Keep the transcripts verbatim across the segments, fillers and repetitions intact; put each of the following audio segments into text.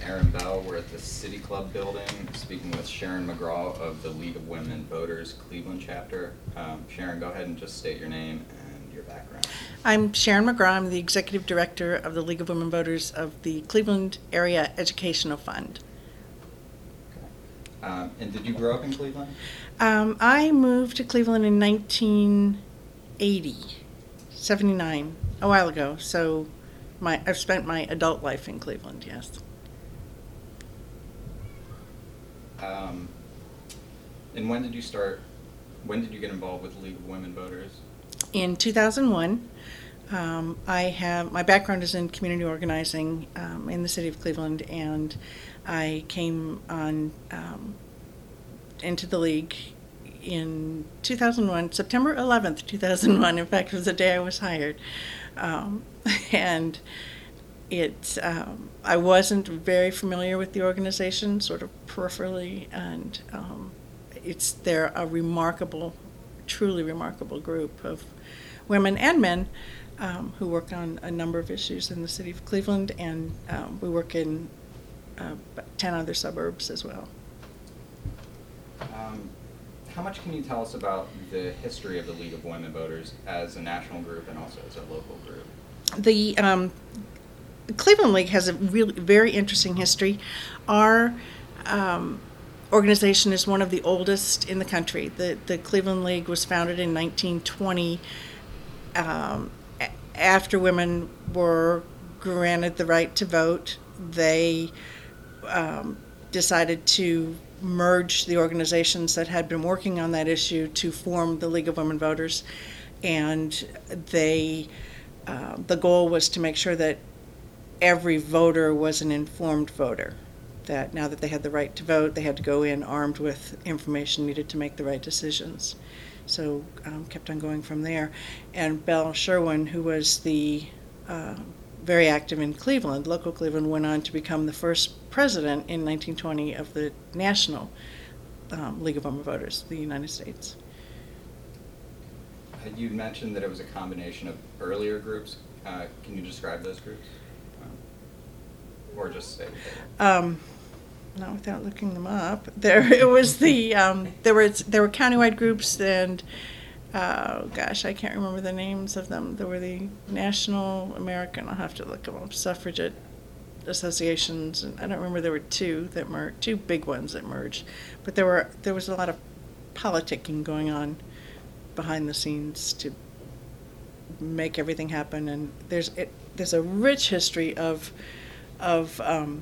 Aaron Bell. We're at the City Club building speaking with Sharon McGraw of the League of Women Voters Cleveland chapter. Um, Sharon, go ahead and just state your name and your background. I'm Sharon McGraw. I'm the Executive Director of the League of Women Voters of the Cleveland Area Educational Fund. Okay. Um, and did you grow up in Cleveland? Um, I moved to Cleveland in nineteen eighty, seventy-nine, a while ago. So my I've spent my adult life in Cleveland, yes. Um, and when did you start, when did you get involved with the League of Women Voters? In two thousand one, um, I have, my background is in community organizing um, in the city of Cleveland, and I came on um, into the league in two thousand one, September eleventh, two thousand one. In fact, it was the day I was hired. Um, and it, um, I wasn't very familiar with the organization, sort of peripherally, and um, it's, they're a remarkable, truly remarkable group of women and men um, who work on a number of issues in the city of Cleveland, and um, we work in uh, ten other suburbs as well. Um, how much can you tell us about the history of the League of Women Voters as a national group and also as a local group? The um, Cleveland League has a really very interesting history. Our um, organization is one of the oldest in the country. The the Cleveland League was founded in nineteen twenty um, a- after women were granted the right to vote. They um, decided to merge the organizations that had been working on that issue to form the League of Women Voters, and they uh, the goal was to make sure that every voter was an informed voter, that now that they had the right to vote, they had to go in armed with information needed to make the right decisions. So um, kept on going from there. And Belle Sherwin, who was the uh, very active in Cleveland, local Cleveland, went on to become the first president in nineteen twenty of the National um, League of Women Voters, the United States. You mentioned that it was a combination of earlier groups. Uh, can you describe those groups? Or just say um, not without looking them up. There, it was the um, there were there were countywide groups, and uh, gosh, I can't remember the names of them. There were the National American. I'll have to look them up. Suffragette associations, and I don't remember. There were two that merged, two big ones that merged, but there were there was a lot of politicking going on behind the scenes to make everything happen. And there's it, there's a rich history of. of um,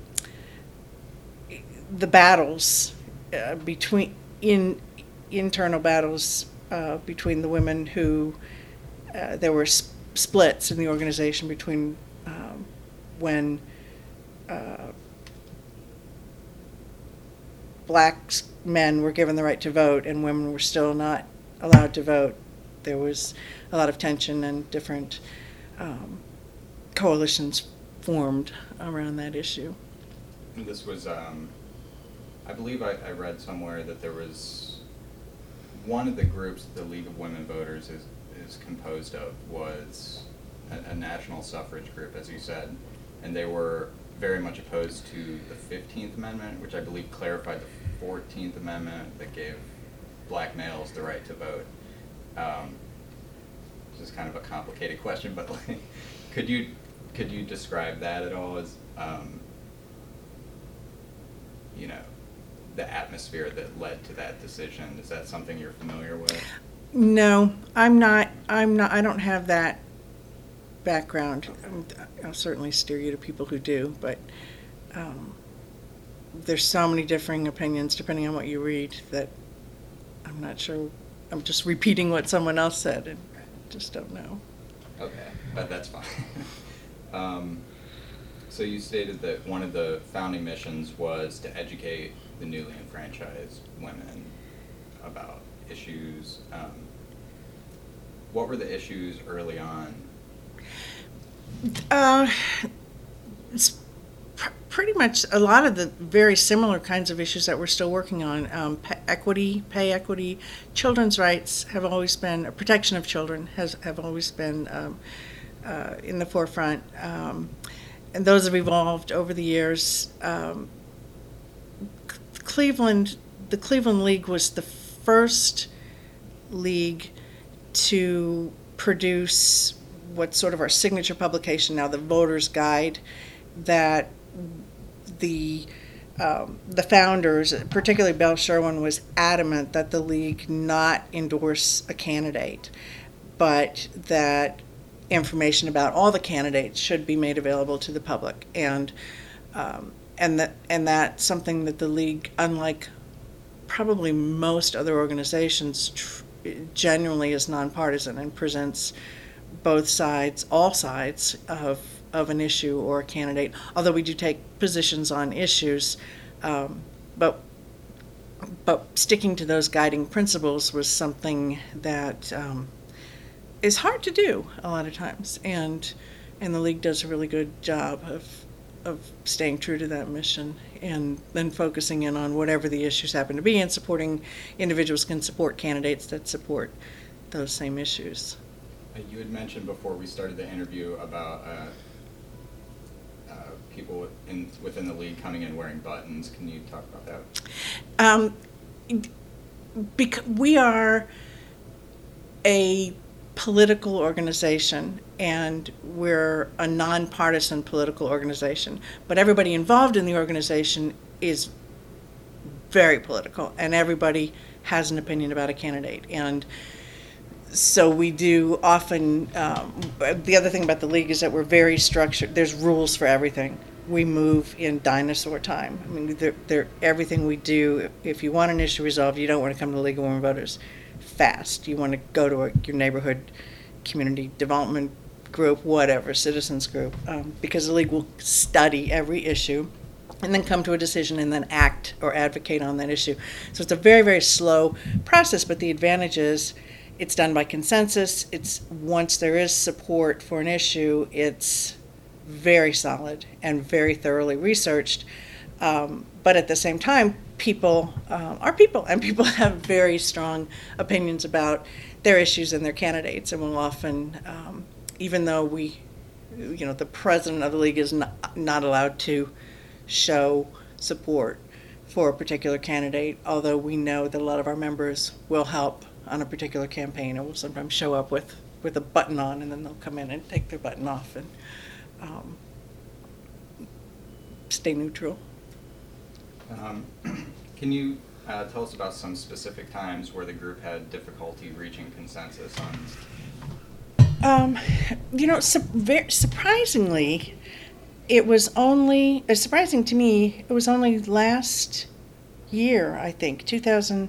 the battles uh, between in internal battles uh, between the women who uh, there were sp- splits in the organization between um, when uh, black men were given the right to vote and women were still not allowed to vote. There was a lot of tension and different um, coalitions formed around that issue. And this was, um, I believe I, I read somewhere that there was one of the groups the League of Women Voters is, is composed of was a, a national suffrage group, as you said, and they were very much opposed to the fifteenth Amendment, which I believe clarified the fourteenth Amendment that gave black males the right to vote. Um, this is kind of a complicated question, but like, could you Could you describe that at all as, um, you know, the atmosphere that led to that decision? Is that something you're familiar with? No, I'm not. I'm not. I don't have that background. Okay. I'll certainly steer you to people who do, but um, there's so many differing opinions depending on what you read that I'm not sure. I'm just repeating what someone else said and just don't know. Okay, but that's fine. Um, so you stated that one of the founding missions was to educate the newly enfranchised women about issues. Um, what were the issues early on? Uh, it's pr- pretty much a lot of the very similar kinds of issues that we're still working on. Um, pay equity, pay equity, children's rights have always been, protection of children has have always been um, uh, in the forefront. Um, and those have evolved over the years. Um, Cleveland, the Cleveland League was the first league to produce what's sort of our signature publication now, the Voter's Guide, that the um, the founders, particularly Bell Sherwin, was adamant that the league not endorse a candidate, but that information about all the candidates should be made available to the public, and um, and that and that's something that the league, unlike probably most other organizations, tr- genuinely is nonpartisan and presents both sides, all sides of of an issue or a candidate. Although we do take positions on issues, um, but but sticking to those guiding principles was something that um, is hard to do a lot of times, and and the league does a really good job of of staying true to that mission, and then focusing in on whatever the issues happen to be, and supporting individuals can support candidates that support those same issues. Uh, you had mentioned before we started the interview about uh, uh, people in, within the league coming in wearing buttons. Can you talk about that? Um, bec- we are a political organization, and we're a nonpartisan political organization, but everybody involved in the organization is very political, and everybody has an opinion about a candidate. And so we do often, um, the other thing about the league is that we're very structured. There's rules for everything. We move in dinosaur time. I mean, they're, they're, everything we do, if you want an issue resolved, you don't want to come to the League of Women Voters fast. You want to go to a, your neighborhood community development group, whatever, citizens group, um, because the league will study every issue and then come to a decision and then act or advocate on that issue. So it's a very, very slow process, but the advantage is it's done by consensus. It's once there is support for an issue, it's very solid and very thoroughly researched. Um, but at the same time, people uh, are people, and people have very strong opinions about their issues and their candidates, and will often, um, even though we, you know, the president of the league is not, not allowed to show support for a particular candidate, although we know that a lot of our members will help on a particular campaign, and will sometimes show up with, with a button on, and then they'll come in and take their button off and um, stay neutral. Um, can you uh, tell us about some specific times where the group had difficulty reaching consensus on? Um, you know, su- very surprisingly, it was only, uh, surprising to me, it was only last year, I think, two thousand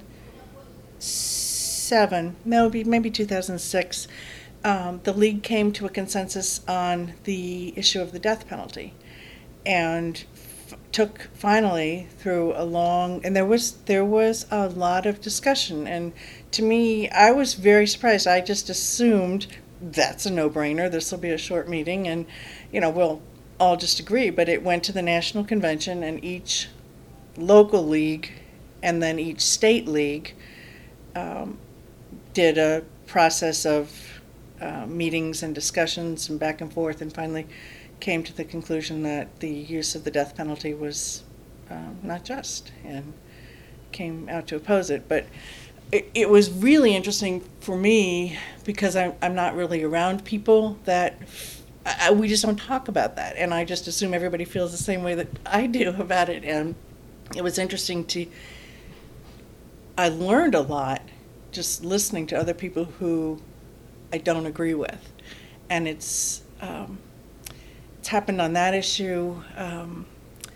seven, maybe, maybe two thousand six, um, the league came to a consensus on the issue of the death penalty, and f- took finally through a long, and there was there was a lot of discussion, and to me, I was very surprised. I just assumed that's a no-brainer. This will be a short meeting, and you know we'll all just agree. But it went to the national convention, and each local league, and then each state league, um, did a process of uh, meetings and discussions and back and forth, and finally came to the conclusion that the use of the death penalty was um, not just, and came out to oppose it. But it, it was really interesting for me because I'm, I'm not really around people that, I, we just don't talk about that, and I just assume everybody feels the same way that I do about it. And it was interesting to, I learned a lot just listening to other people who I don't agree with. And it's um, it's happened on that issue. Um,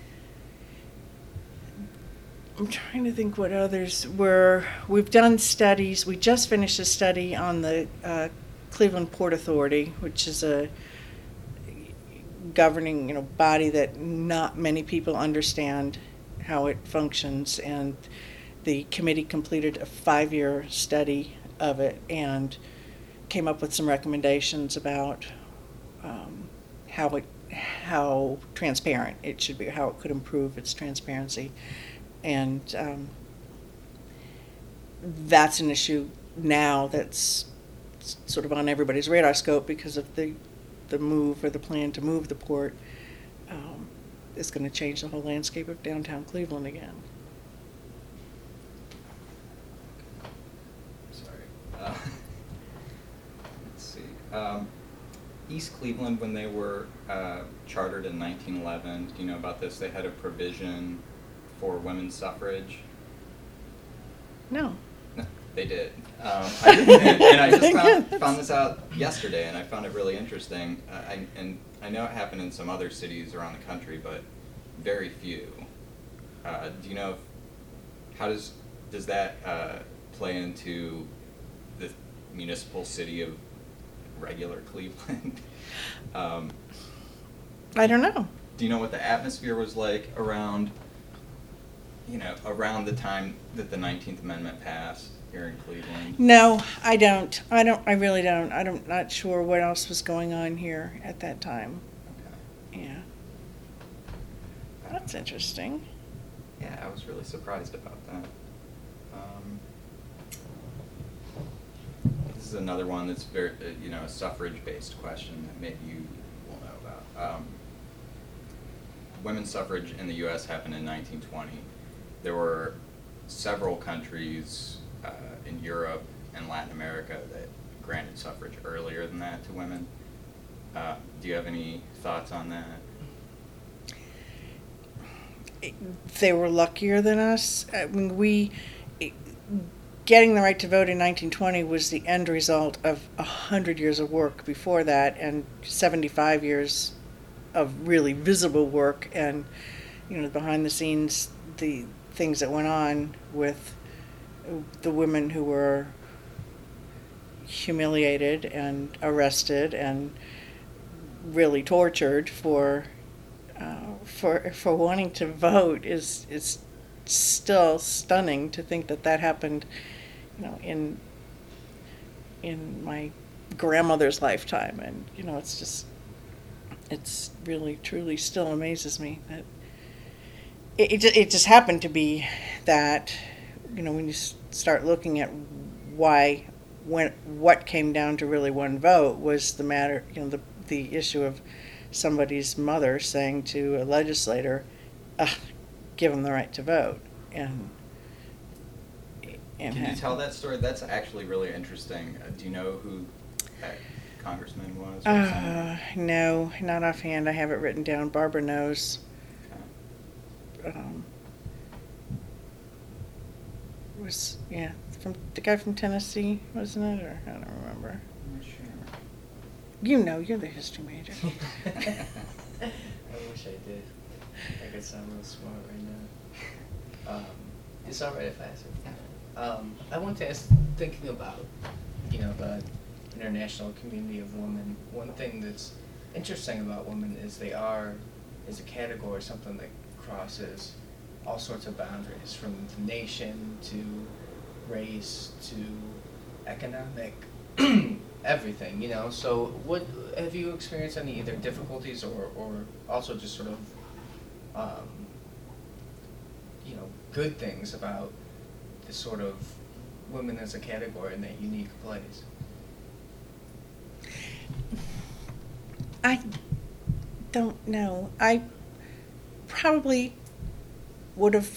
I'm trying to think what others were. We've done studies. We just finished a study on the uh, Cleveland Port Authority, which is a governing, you know, body that not many people understand how it functions, and the committee completed a five-year study of it and came up with some recommendations about um, how it, how transparent it should be, how it could improve its transparency, and um, that's an issue now that's sort of on everybody's radar scope because of the the move or the plan to move the port um, is going to change the whole landscape of downtown Cleveland again. Sorry. Uh, let's see. Um, East Cleveland, when they were uh, chartered in nineteen eleven, do you know about this? They had a provision for women's suffrage. No. No, they did. Um, I didn't, and I just found, found this out yesterday, and I found it really interesting. Uh, I, and I know it happened in some other cities around the country, but very few. Uh, do you know if, how does does that uh, play into the municipal city of regular Cleveland? um, I don't know. do you know what the atmosphere was like around, you know, around the time that the nineteenth Amendment passed here in Cleveland? No, I don't. I don't. I really don't. I'm not sure what else was going on here at that time. Okay. Yeah. That's interesting. Yeah, I was really surprised about that. Um, this is another one that's very, uh, you know, a suffrage-based question that maybe you will know about. Um, women's suffrage in the U S happened in nineteen twenty. There were several countries uh, in Europe and Latin America that granted suffrage earlier than that to women. Uh, do you have any thoughts on that? They were luckier than us. I mean, we getting the right to vote in nineteen twenty was the end result of a hundred years of work before that, and seventy-five years of really visible work, and you know, behind the scenes, the things that went on with the women who were humiliated and arrested and really tortured for. Uh, for for wanting to vote is is still stunning to think that that happened, you know, in in my grandmother's lifetime, and you know, it's just it's really truly still amazes me that it it just, it just happened to be that, you know, when you start looking at why when what came down to really one vote was the matter, you know, the the issue of somebody's mother saying to a legislator, give them the right to vote. And, and Can you tell that story? That's actually really interesting. Uh, do you know who that congressman was? Or uh, no, not offhand. I have it written down. Barbara knows. Okay. Um, was, yeah, from the guy from Tennessee, wasn't it? Or I don't remember. I'm not sure. You know, you're the history major. I wish I did. I could sound real smart right now. Um, it's alright if I ask it. Um, I want to ask, thinking about, you know, the international community of women, one thing that's interesting about women is they are, is a category, something that crosses all sorts of boundaries, from the nation to race to economic everything, you know. So what have you experienced any either difficulties or, or also just sort of um, you know, good things about this sort of women as a category in that unique place? I don't know. I probably would have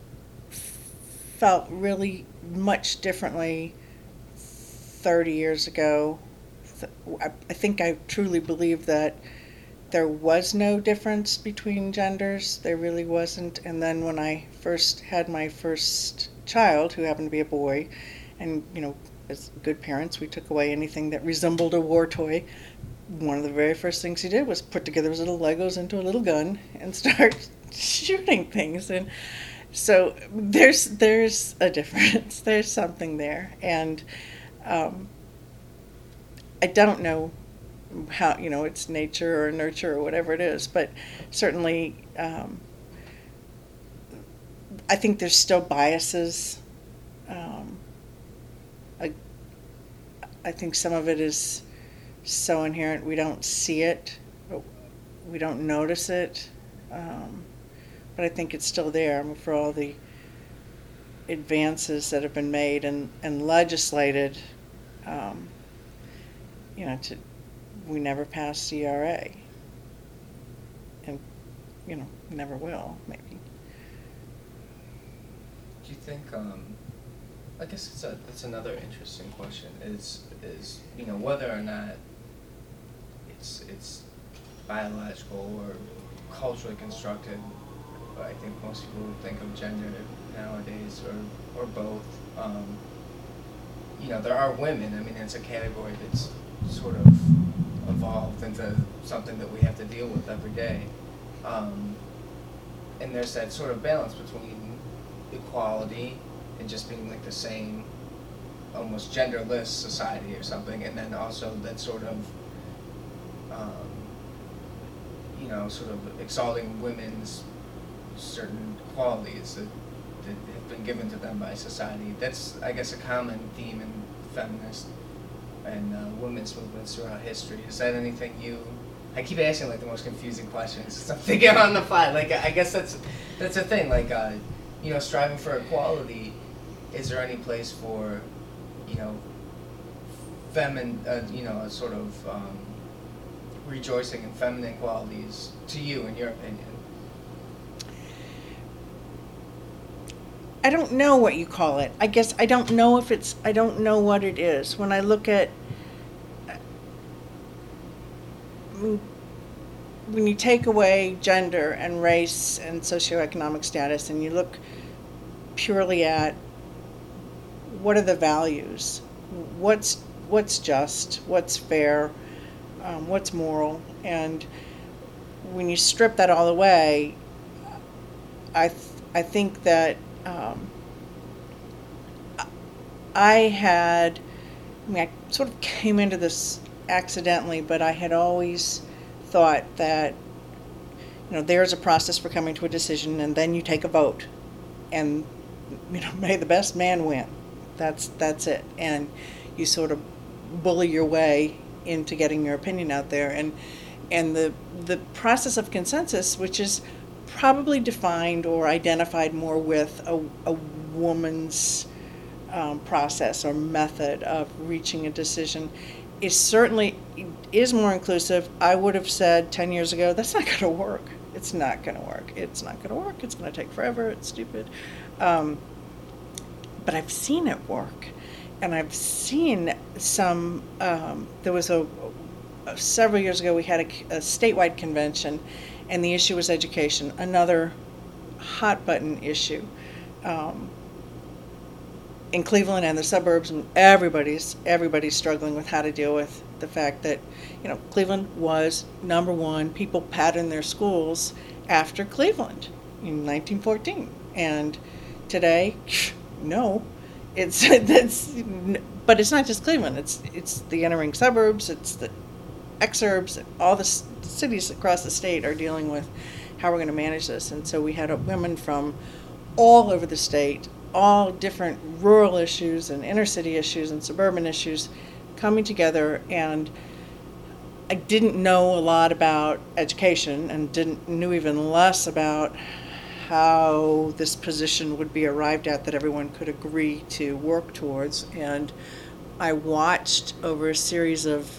felt really much differently thirty years ago. I think I truly believe that there was no difference between genders. There really wasn't. And then when I first had my first child, who happened to be a boy, and, you know, as good parents, we took away anything that resembled a war toy. One of the very first things he did was put together his little Legos into a little gun and start shooting things. And so there's there's a difference. There's something there. And um, I don't know how, you know, it's nature or nurture or whatever it is, but certainly um, I think there's still biases. Um, I, I think some of it is so inherent we don't see it, we don't notice it, um, but I think it's still there. I mean, for all the advances that have been made and, and legislated, um, you know, to, we never passed C R A. And you know, never will, maybe. Do you think, um, I guess it's a, that's another interesting question, is, is, you know, whether or not it's, it's biological or culturally constructed. I think most people think of gender nowadays, or, or both. Um, you know, there are women, I mean, it's a category that's sort of evolved into something that we have to deal with every day. Um, and there's that sort of balance between equality and just being like the same, almost genderless society or something, and then also that sort of, um, you know, sort of exalting women's certain qualities that, that have been given to them by society. That's, I guess, a common theme in feminist and uh, women's movements throughout history. Is that anything you... I keep asking like the most confusing questions. So I'm thinking on the fly. Like, I guess that's that's a thing. Like, uh, you know, striving for equality. Is there any place for, you know, feminine, uh, you know, a sort of um, rejoicing in feminine qualities to you, in your opinion? I don't know what you call it. I guess I don't know if it's, I don't know what it is. When I look at, when you take away gender and race and socioeconomic status and you look purely at what are the values, what's what's just, what's fair, um, what's moral, and when you strip that all away, I th- I think that um, I had, I mean, I sort of came into this accidentally, but I had always thought that, you know, there's a process for coming to a decision, and then you take a vote, and, you know, may the best man win. That's that's it, and you sort of bully your way into getting your opinion out there, and and the the process of consensus, which is probably defined or identified more with a, a woman's um, process or method of reaching a decision, is certainly is more inclusive. I would have said ten years ago, that's not going to work. It's not going to work. It's not going to work. It's going to take forever. It's stupid. Um, but I've seen it work. And I've seen some, um, there was a, a, several years ago we had a, a statewide convention, and the issue was education, another hot button issue. Um, in Cleveland and the suburbs, and everybody's everybody's struggling with how to deal with the fact that, you know, Cleveland was number one. People patterned their schools after Cleveland in nineteen fourteen, and today, no, it's that's. But it's not just Cleveland. It's it's the entering suburbs. It's the exurbs. All the s- cities across the state are dealing with how we're going to manage this. And so we had a, women from all over the state, all different rural issues and inner city issues and suburban issues coming together. And I didn't know a lot about education, and didn't knew even less about how this position would be arrived at that everyone could agree to work towards. And I watched over a series of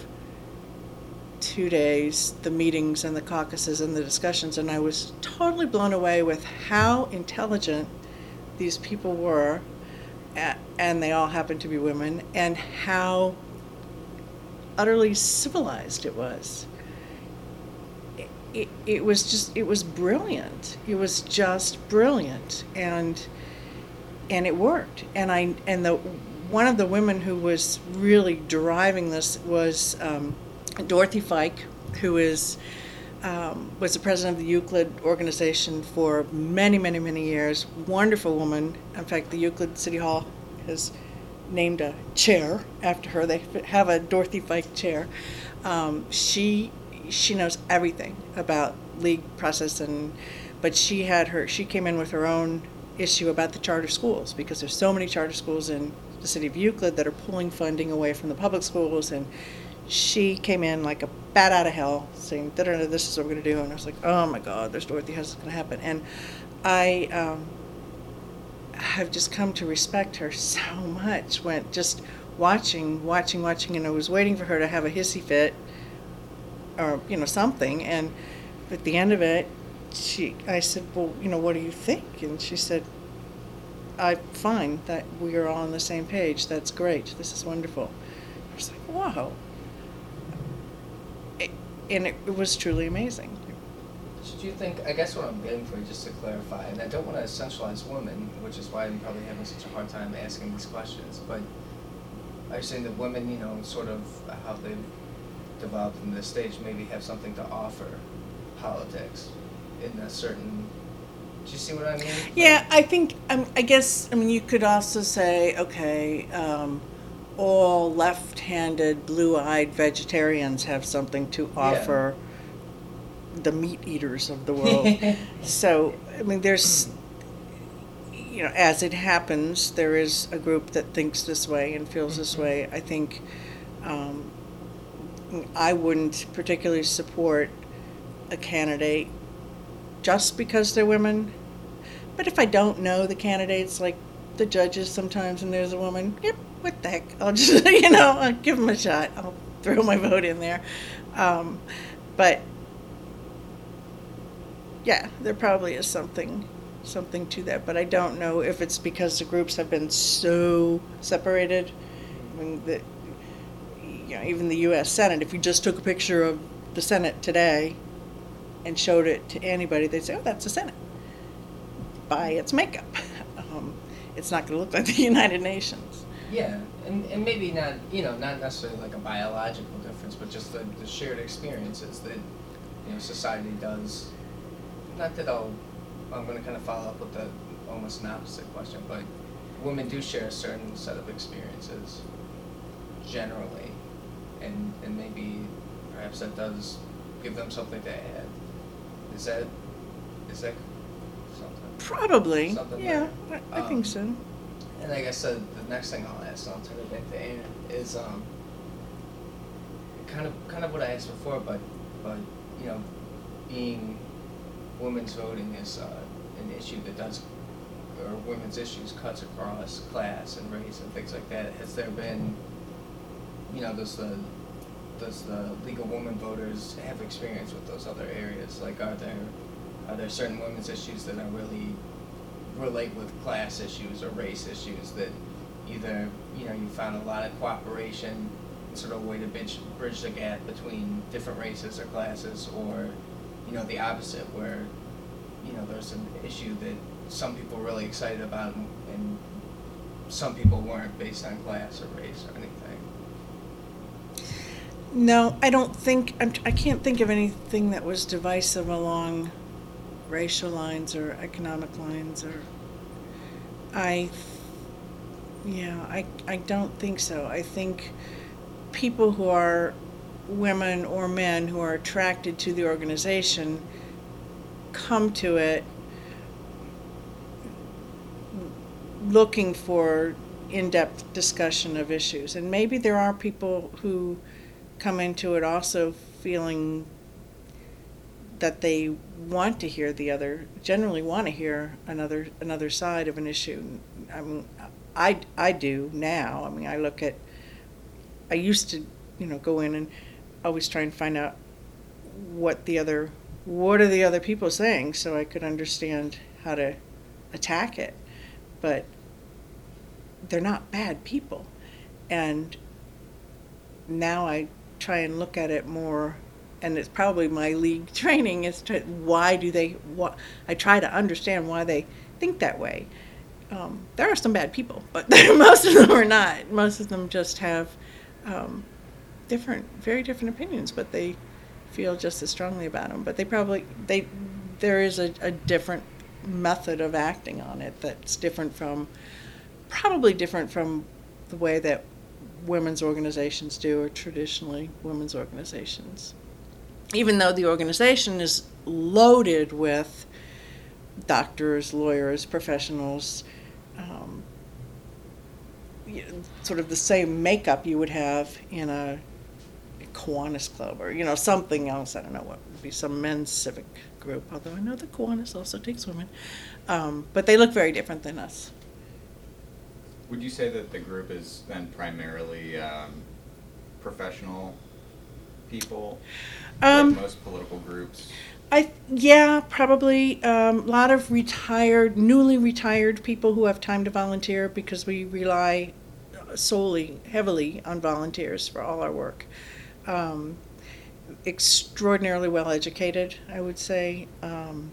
two days the meetings and the caucuses and the discussions, and I was totally blown away with how intelligent these people were, and they all happened to be women, and how utterly civilized it was. It, it, it was just, it was brilliant. It was just brilliant, and and it worked. And I and the one of the women who was really driving this was um, Dorothy Fike, who is um, was the president of the Euclid organization for many, many, many years. Wonderful woman. In fact, the Euclid City Hall has named a chair after her. They have a Dorothy Fike chair. Um, she she knows everything about league process, and but she had her she came in with her own issue about the charter schools, because there's so many charter schools in the city of Euclid that are pulling funding away from the public schools, and she came in like a bat out of hell saying, da, da, da, this is what we're going to do. And I was like, oh my God, there's Dorothy, how's this going to happen? And I um, have just come to respect her so much, when just watching, watching, watching, and I was waiting for her to have a hissy fit or, you know, something. And at the end of it, she, I said, well, you know, what do you think? And she said, I'm fine that we are all on the same page. That's great. This is wonderful. I was like, wow. It, and it, it was truly amazing. Do you think, I guess what I'm getting for, just to clarify, and I don't want to essentialize women, which is why I'm probably having such a hard time asking these questions, but are you saying that women, you know, sort of how they've developed in this stage, maybe have something to offer politics in a certain, do you see what I mean? Yeah, I think, um, I guess, I mean, you could also say, okay, um, all left-handed, blue-eyed vegetarians have something to offer yeah. the meat eaters of the world. So, I mean, there's, you know, as it happens, there is a group that thinks this way and feels mm-hmm. this way. I think um, I wouldn't particularly support a candidate just because they're women. But if I don't know the candidates, like the judges sometimes, and there's a woman, yep, what the heck? I'll just, you know, I'll give them a shot. I'll throw my vote in there. Um, but, yeah, there probably is something something to that. But I don't know if it's because the groups have been so separated. I mean, the, you know, even the U S Senate, if you just took a picture of the Senate today and showed it to anybody, they'd say, oh, that's the Senate, by its makeup. Um, it's not going to look like the United Nations. Yeah, and, and maybe not, you know, not necessarily like a biological difference, but just the, the shared experiences that, you know, society does. Not that I'll, I'm going to kind of follow up with the almost an opposite question, but women do share a certain set of experiences, generally, and and maybe perhaps that does give them something to add. Is that, is that something? Probably, something yeah, like, I, I um, think so. And like I said, the next thing I'll ask, and I'll turn it back to Aaron, is um, kind of kind of what I asked before, but but you know, being women's voting is uh, an issue that does, or women's issues cuts across class and race and things like that. Has there been, you know, does the does the League of Women Voters have experience with those other areas? Like, are there are there certain women's issues that are really relate with class issues or race issues that either, you know, you found a lot of cooperation, sort of a way to bridge, bridge the gap between different races or classes, or, you know, the opposite, where, you know, there's an issue that some people were really excited about and, and some people weren't, based on class or race or anything? No, I don't think, I'm, I can't think of anything that was divisive along racial lines or economic lines, or I, yeah, I, I don't think so. I think people who are women or men who are attracted to the organization come to it looking for in-depth discussion of issues. And maybe there are people who come into it also feeling that they want to hear the other, generally want to hear another another side of an issue. I mean, I, I do now. I mean, I look at, I used to, you know, go in and always try and find out what the other, what are the other people saying, so I could understand how to attack it. But they're not bad people. And now I try and look at it more, and it's probably my league training, is to, why do they, what, I try to understand why they think that way. Um, there are some bad people, but most of them are not. Most of them just have um, different, very different opinions, but they feel just as strongly about them. But they probably, they, there is a, a different method of acting on it that's different from, probably different from the way that women's organizations do, or traditionally women's organizations. Even though the organization is loaded with doctors, lawyers, professionals, um, you know, sort of the same makeup you would have in a Kiwanis Club, or, you know, something else. I don't know what would be, some men's civic group, although I know that Kiwanis also takes women. Um, but they look very different than us. Would you say that the group is then primarily um, professional people, Um, like most political groups? I yeah, probably um, a lot of retired, newly retired people who have time to volunteer because we rely solely, heavily on volunteers for all our work. Um, extraordinarily well educated, I would say. Um,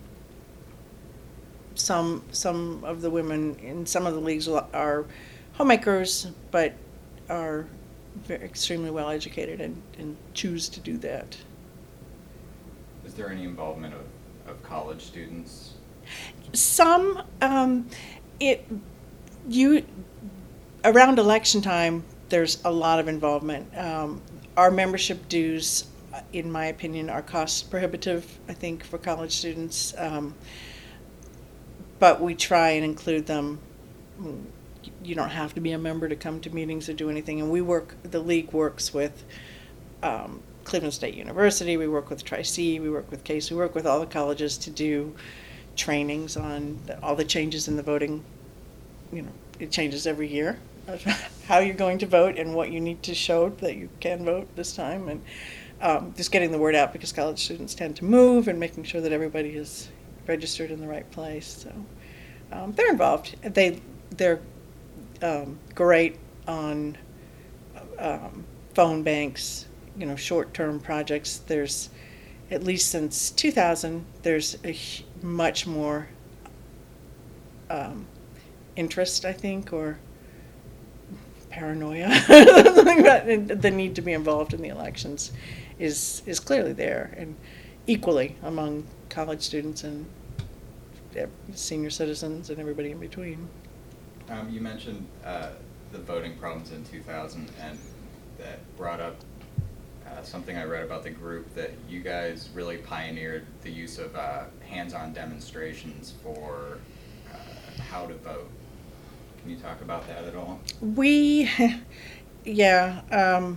some some of the women in some of the leagues are homemakers, but are very, extremely well educated and, and choose to do that. Is there any involvement of, of college students? Some, um, it, you, around election time, there's a lot of involvement. Um, our membership dues, in my opinion, are cost prohibitive, I think, for college students. Um, but we try and include them. You don't have to be a member to come to meetings or do anything. And we work, the league works with, um, Cleveland State University, we work with Tri-C, we work with Case, we work with all the colleges to do trainings on the, all the changes in the voting. You know, it changes every year, how you're going to vote and what you need to show that you can vote this time, and um, just getting the word out because college students tend to move and making sure that everybody is registered in the right place. So um, they're involved. They, they're um, great on um, phone banks, you know, short-term projects. There's, at least since two thousand, there's a much more um, interest, I think, or paranoia, something about the need to be involved in the elections is is clearly there, and equally among college students and senior citizens and everybody in between. Um, you mentioned uh, the voting problems in two thousand, and that brought up Uh, something I read about the group, that you guys really pioneered the use of uh, hands-on demonstrations for uh, how to vote. Can you talk about that at all? We, yeah, um,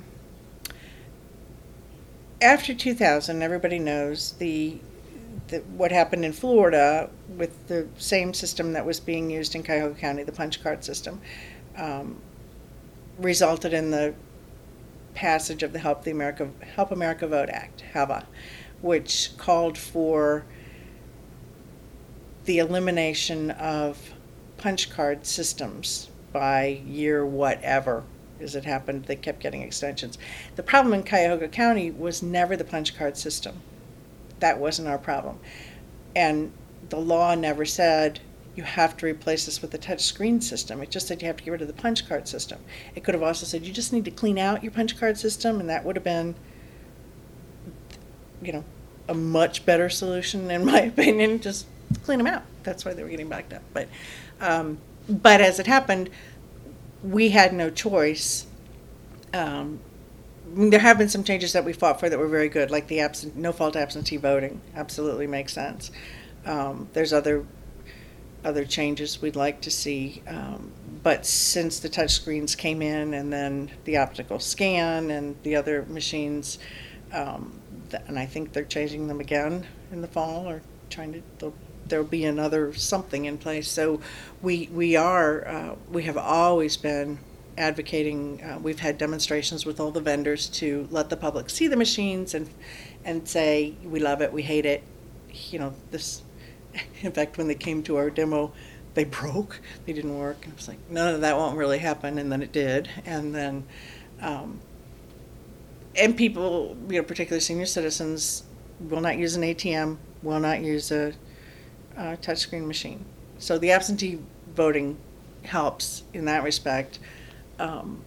after two thousand, everybody knows the, the what happened in Florida with the same system that was being used in Cuyahoga County, the punch card system, um, resulted in the passage of the Help the America Help America Vote Act, HAVA, which called for the elimination of punch card systems by year whatever. As it happened, they kept getting extensions. The problem in Cuyahoga County was never the punch card system. That wasn't our problem. And the law never said you have to replace this with a touch screen system. It just said you have to get rid of the punch card system. It could have also said you just need to clean out your punch card system, and that would have been, you know, a much better solution in my opinion. Just clean them out. That's why they were getting backed up. But, um, but as it happened, we had no choice. Um, there have been some changes that we fought for that were very good, like the absent, no-fault absentee voting. Absolutely makes sense. Um, there's other. other changes we'd like to see, um, but since the touchscreens came in and then the optical scan and the other machines, um, th- and I think they're changing them again in the fall, or trying to, there'll be another something in place. So we we are, uh, we have always been advocating, uh, we've had demonstrations with all the vendors to let the public see the machines and and say, we love it, we hate it, you know, this. In fact, when they came to our demo, they broke. They didn't work. And I was like, none of that won't really happen. And then it did. And then, um, and people, you know, particularly senior citizens, will not use an A T M, will not use a, a touchscreen machine. So the absentee voting helps in that respect, um,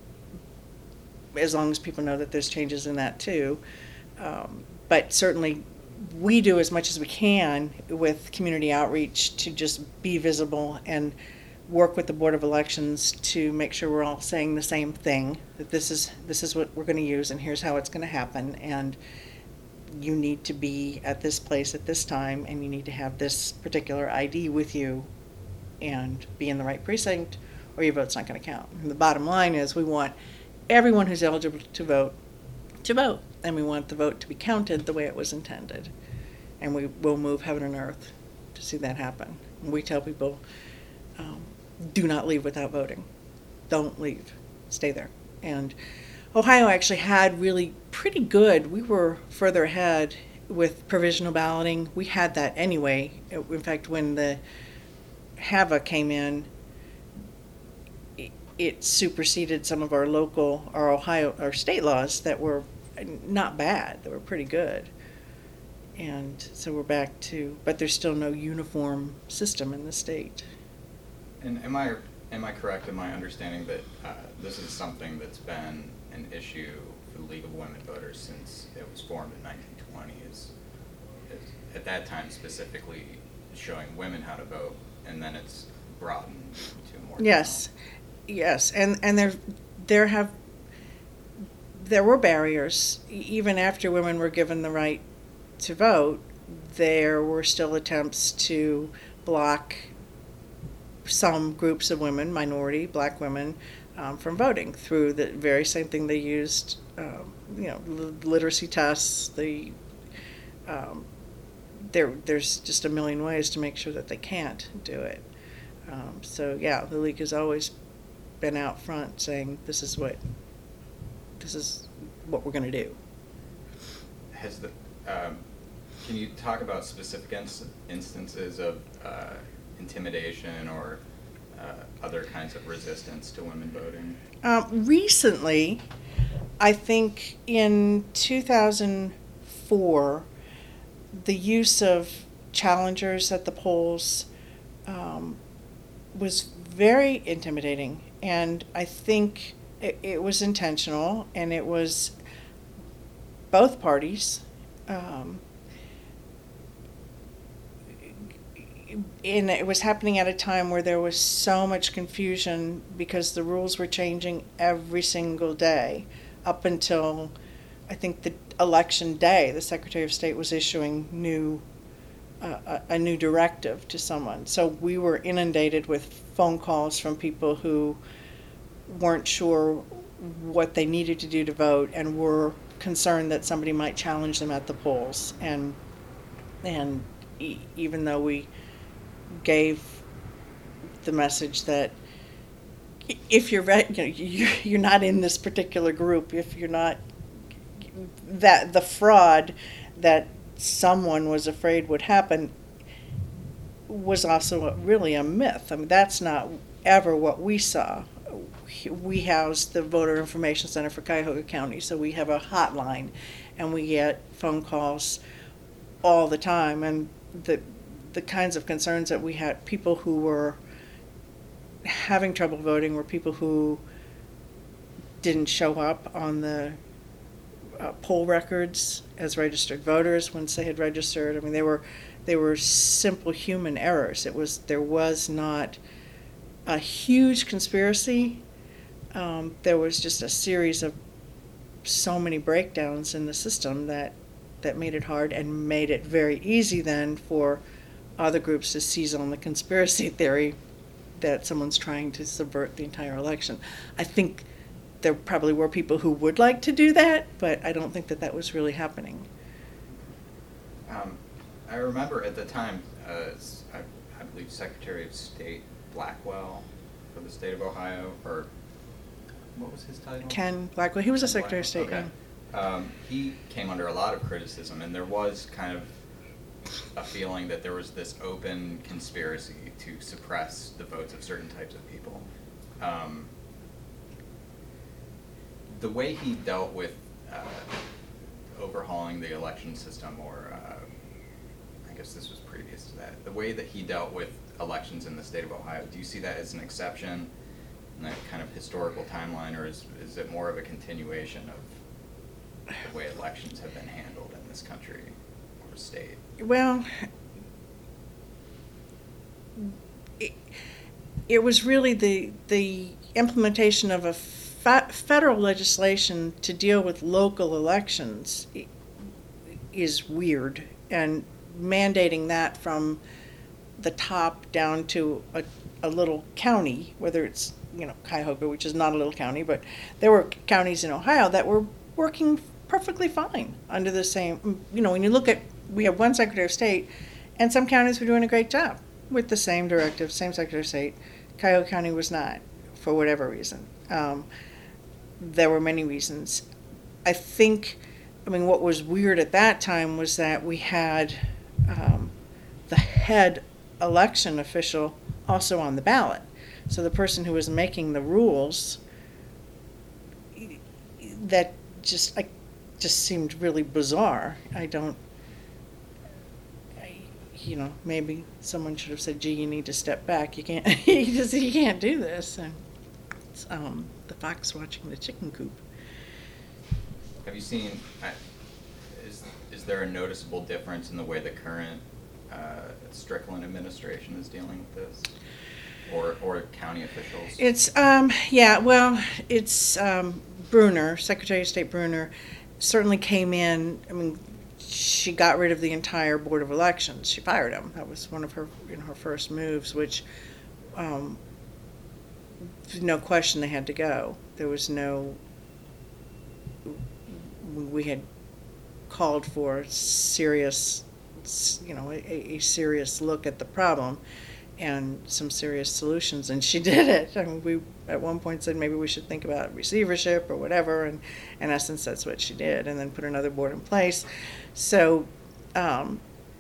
as long as people know that there's changes in that too. Um, but certainly, we do as much as we can with community outreach to just be visible and work with the Board of Elections to make sure we're all saying the same thing, that this is this is what we're going to use and here's how it's going to happen, and you need to be at this place at this time, and you need to have this particular I D with you and be in the right precinct, or your vote's not going to count. And the bottom line is we want everyone who's eligible to vote to vote, and we want the vote to be counted the way it was intended. And we will move heaven and earth to see that happen. And we tell people, um, do not leave without voting. Don't leave. Stay there. And Ohio actually had really pretty good, we were further ahead with provisional balloting. We had that anyway. In fact, when the HAVA came in, it, it superseded some of our local, our Ohio, our state laws that were not bad. They were pretty good. And so we're back to, but there's still no uniform system in the state. And am I am I correct in my understanding that uh, this is something that's been an issue for the League of Women Voters since it was formed in nineteen twenty? Is, is at that time specifically showing women how to vote, and then it's broadened to more. Yes, yes, and and there there have there were barriers even after women were given the right to vote. There were still attempts to block some groups of women, minority black women, um, from voting through the very same thing they used, um, you know, literacy tests. The um, there there's just a million ways to make sure that they can't do it. Um, so yeah, the league has always been out front saying this is what this is what we're going to do. Has the um, can you talk about specific ins- instances of uh, intimidation or uh, other kinds of resistance to women voting? Um, recently, I think in two thousand four, the use of challengers at the polls um, was very intimidating, and I think it, it was intentional, and it was both parties. Um, and it was happening at a time where there was so much confusion because the rules were changing every single day up until I think the election day. The Secretary of State was issuing new uh, a, a new directive to someone. So we were inundated with phone calls from people who weren't sure what they needed to do to vote and were concerned that somebody might challenge them at the polls. And and e- even though we gave the message that if you're re- you know, you're, you're not in this particular group, if you're not, that the fraud that someone was afraid would happen was also a, really a myth. I mean, that's not ever what we saw. We house the Voter Information Center for Cuyahoga County, so we have a hotline, and we get phone calls all the time, and the the kinds of concerns that we had, people who were having trouble voting were people who didn't show up on the uh, poll records as registered voters once they had registered. I mean, they were they were simple human errors. It was there was not a huge conspiracy. Um, there was just a series of so many breakdowns in the system that that made it hard and made it very easy then for other groups to seize on the conspiracy theory that someone's trying to subvert the entire election. I think there probably were people who would like to do that, but I don't think that that was really happening. Um, I remember at the time, uh, I, I believe Secretary of State Blackwell for the state of Ohio, or what was his title? Ken Blackwell, he was a Ken Secretary of State. Blackwell, okay. Um, he came under a lot of criticism, and there was kind of a feeling that there was this open conspiracy to suppress the votes of certain types of people. Um, the way he dealt with uh, overhauling the election system, or uh, I guess this was previous to that, the way that he dealt with elections in the state of Ohio, do you see that as an exception in that kind of historical timeline, or is, is it more of a continuation of the way elections have been handled in this country or state? Well, it, it was really the the implementation of a fe- federal legislation to deal with local elections is weird, and mandating that from the top down to a, a little county, whether it's, you know, Cuyahoga, which is not a little county, but there were counties in Ohio that were working perfectly fine under the same, you know, when you look at, we have one Secretary of State, and some counties were doing a great job with the same directive, same Secretary of State. Cuyahoga County was not, for whatever reason. Um, there were many reasons. I think I mean, what was weird at that time was that we had um, the head election official also on the ballot. So the person who was making the rules, that just I, just seemed really bizarre. I don't, I, you know, maybe someone should have said, "Gee, you need to step back. You can't, you just you can't do this." And it's um, the fox watching the chicken coop. Have you seen, I- is, is there a noticeable difference in the way the current uh, Strickland administration is dealing with this? Or, or county officials? It's, um, yeah, well, it's, um, Bruner, Secretary of State Bruner, certainly came in, I mean, she got rid of the entire Board of Elections. She fired him. That was one of her, you know, her first moves, which, um, no question they had to go. There was no, we had called for serious, you know, a, a serious look at the problem and some serious solutions, and she did it. I mean, we at one point said maybe we should think about receivership or whatever, and in essence that's what she did, and then put another board in place. So um,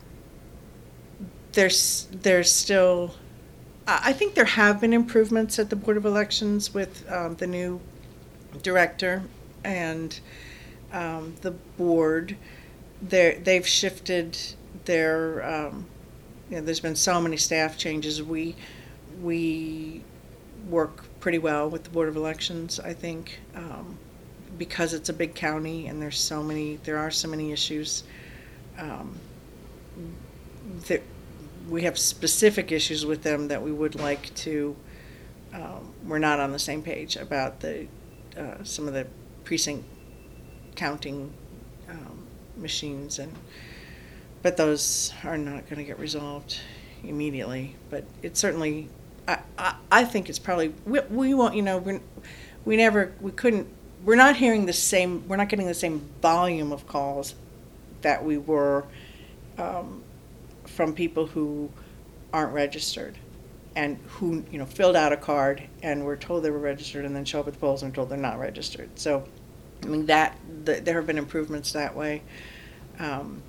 there's there's still, I think there have been improvements at the Board of Elections with um, the new director and um, the board. They're, they've shifted their, um, you know, there's been so many staff changes. We we work pretty well with the Board of Elections, I think, um, because it's a big county and there's so many, there are so many issues. Um, that we have specific issues with them that we would like to, um, we're not on the same page about the, uh, some of the precinct counting um, machines, and but those are not going to get resolved immediately. But it's certainly, I, I, I think it's probably, we, we won't, you know, we we never, we couldn't, we're not hearing the same, we're not getting the same volume of calls that we were um, from people who aren't registered and who, you know, filled out a card and were told they were registered and then show up at the polls and were told they're not registered. So, I mean, that, the, there have been improvements that way. Um,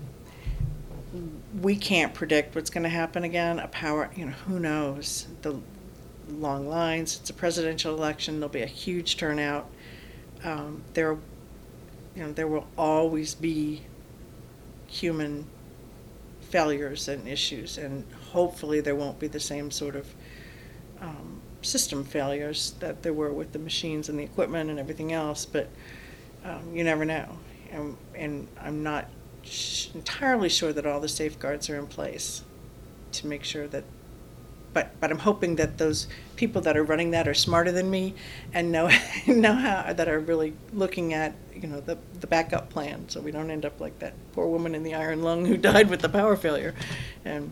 we can't predict what's going to happen again. A power, you know, who knows? The long lines, it's a presidential election, there'll be a huge turnout. Um, there, you know, there will always be human failures and issues, and hopefully there won't be the same sort of um, system failures that there were with the machines and the equipment and everything else, but um, you never know. And, and I'm not sh- entirely sure that all the safeguards are in place to make sure that, but but I'm hoping that those people that are running that are smarter than me and know know how, that are really looking at, you know, the the backup plan, so we don't end up like that poor woman in the iron lung who died with the power failure. And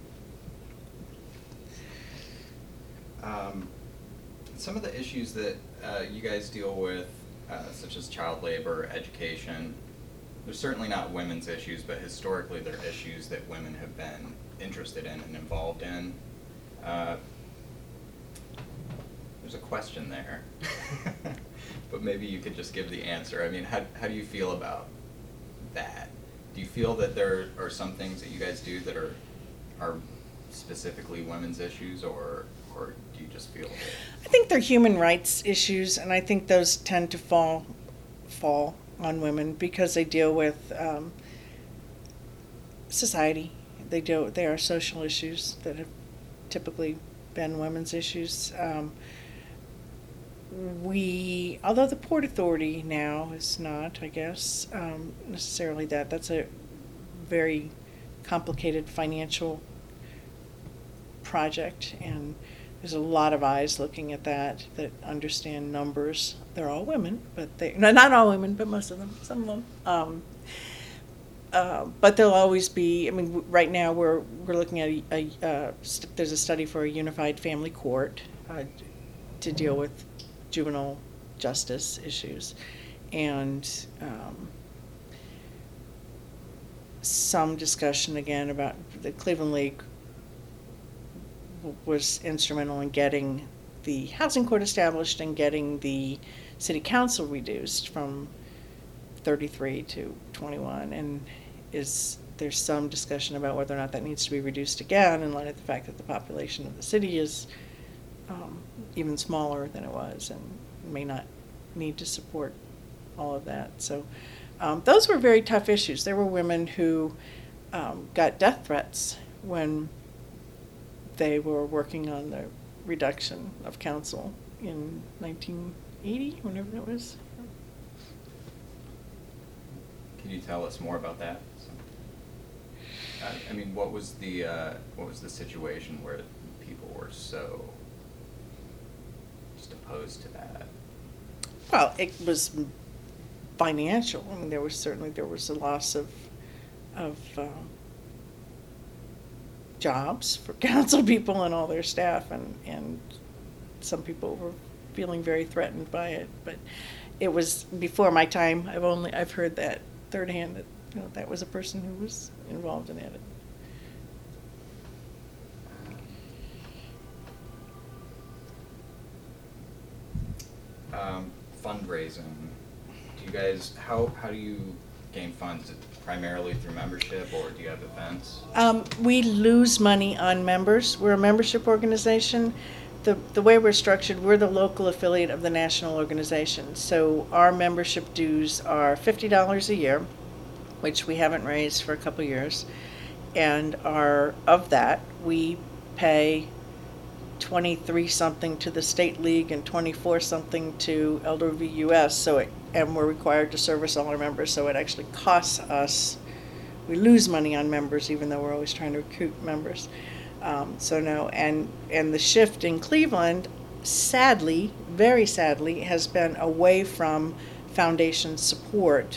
um, some of the issues that uh, you guys deal with, uh, such as child labor, education, they're certainly not women's issues, but historically they're issues that women have been interested in and involved in. Uh, there's a question there, but maybe you could just give the answer. I mean, how how do you feel about that? Do you feel that there are some things that you guys do that are are specifically women's issues, or or do you just feel that? I think they're human rights issues, and I think those tend to fall fall on women because they deal with um, society. They do. They are social issues that have typically been women's issues. Um, we, although the Port Authority now is not, I guess, um, necessarily that. That's a very complicated financial project, and there's a lot of eyes looking at that that understand numbers. They're all women, but they, no, not all women, but most of them, some of them. Um, Uh, but there'll always be, I mean, w- right now we're we're looking at a, a uh, st- there's a study for a unified family court uh, to deal with juvenile justice issues, and um, some discussion again about the Cleveland League w- was instrumental in getting the housing court established and getting the city council reduced from thirty-three to twenty-one, and is there's some discussion about whether or not that needs to be reduced again in light of the fact that the population of the city is um, even smaller than it was and may not need to support all of that. So um, those were very tough issues. There were women who um, got death threats when they were working on the reduction of council in nineteen eighty, whenever that was. Can you tell us more about that? So, uh, I mean, what was the uh, what was the situation where people were so just opposed to that? Well, it was financial. I mean, there was certainly there was a loss of of um, jobs for council people and all their staff, and and some people were feeling very threatened by it. But it was before my time. I've only I've heard that third hand that you know that was a person who was involved in it. Um, fundraising. Do you guys how how do you gain funds? Is it primarily through membership, or do you have events? Um, we lose money on members. We're a membership organization. The, the way we're structured, we're the local affiliate of the national organization. So our membership dues are fifty dollars a year, which we haven't raised for a couple years. And our, of that, we pay twenty-three something to the State League and twenty-four something to L W V U S. So it, and we're required to service all our members, so it actually costs us. We lose money on members, even though we're always trying to recruit members. Um, so no, and and the shift in Cleveland, sadly, very sadly, has been away from foundation support.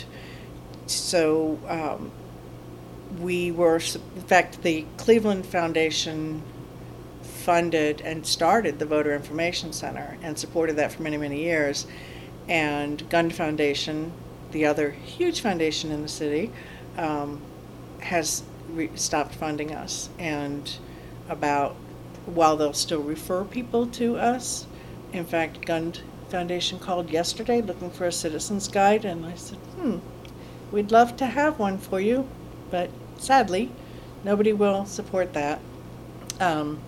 So um, we were, in fact, the Cleveland Foundation funded and started the Voter Information Center and supported that for many, many years. And Gund Foundation, the other huge foundation in the city, um, has re- stopped funding us. And about, while they'll still refer people to us, in fact, Gund Foundation called yesterday looking for a citizen's guide, and I said, hmm, we'd love to have one for you, but sadly, nobody will support that. Um,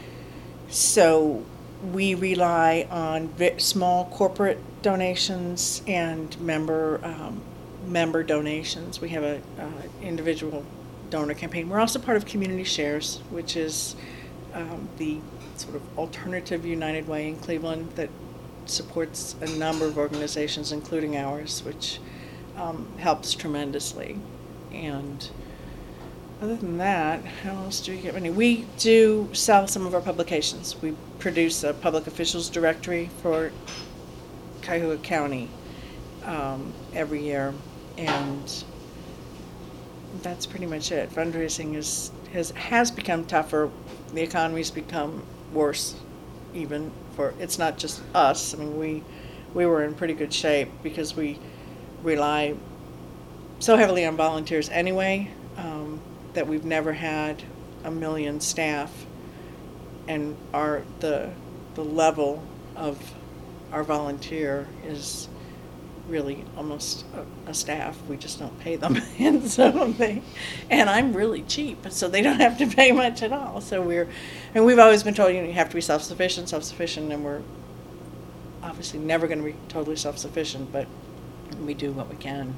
so we rely on vi- small corporate donations and member um, member donations. We have a uh, individual donor campaign. We're also part of Community Shares, which is um, the sort of alternative United Way in Cleveland that supports a number of organizations, including ours, which um, helps tremendously. And other than that, how else do we get money? We do sell some of our publications. We produce a public officials directory for Cuyahoga County um, every year, and that's pretty much it. Fundraising is has has become tougher. The economy's become worse, even for it's not just us. I mean, we we were in pretty good shape because we rely so heavily on volunteers anyway, um, that we've never had a million staff, and our the the level of our volunteer is really almost a, a staff. We just don't pay them, and so they, and I'm really cheap, so they don't have to pay much at all. So we're, and we've always been told, you know, you have to be self-sufficient, self-sufficient, and we're obviously never going to be totally self-sufficient, but we do what we can.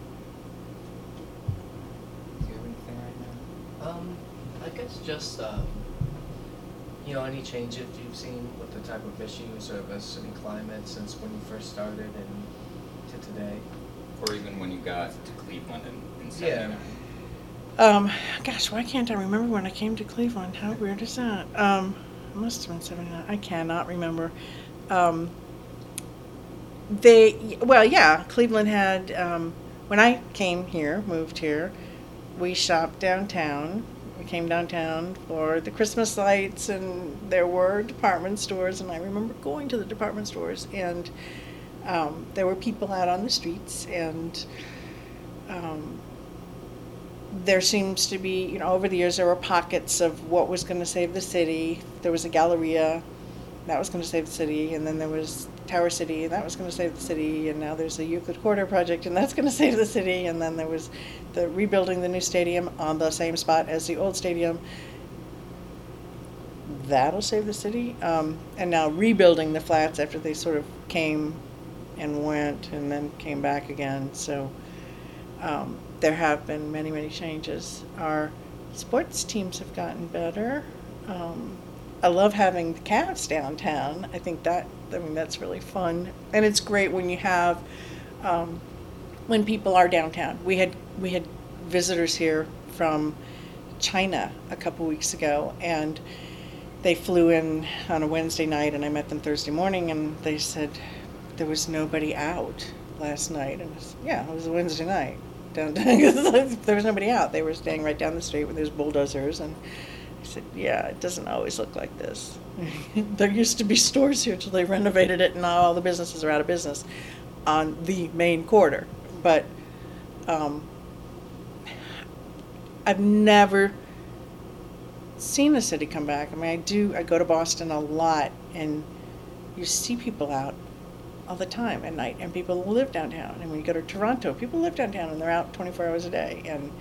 Do you have anything right now? Um, I guess just um, you know, any changes you've seen with the type of issues or the city climate since when you first started and to today, Or even when you got to Cleveland in, in Yeah. seventy-nine? Um, gosh, why can't I remember when I came to Cleveland? How weird is that? Um, it must have been seventy-nine. I cannot remember. Um, they, well, yeah, Cleveland had, um, when I came here, moved here, we shopped downtown. We came downtown for the Christmas lights, and there were department stores, and I remember going to the department stores, and um, there were people out on the streets, and um, there seems to be, you know, over the years there were pockets of what was going to save the city. There was a Galleria that was going to save the city, and then there was Tower City, and that was going to save the city, and now there's the Euclid Corridor project, and that's going to save the city, and then there was the rebuilding the new stadium on the same spot as the old stadium. That'll save the city. Um, and now rebuilding the flats after they sort of came and went and then came back again. So um, there have been many, many changes. Our sports teams have gotten better. Um, I love having the Cavs downtown. I think that, I mean, that's really fun. And it's great when you have, um, when people are downtown. We had, we had visitors here from China a couple weeks ago, and they flew in on a Wednesday night, and I met them Thursday morning, and they said there was nobody out last night. And I said, yeah, it was a Wednesday night. Downtown. There was nobody out. They were staying right down the street where there's bulldozers, and I said, yeah, it doesn't always look like this. There used to be stores here till they renovated it, and now all the businesses are out of business on the main corridor. But um, I've never seen the city come back. I mean, I do, I go to Boston a lot, and you see people out all the time at night, and people live downtown. And when you go to Toronto, people live downtown, and they're out twenty-four hours a day. And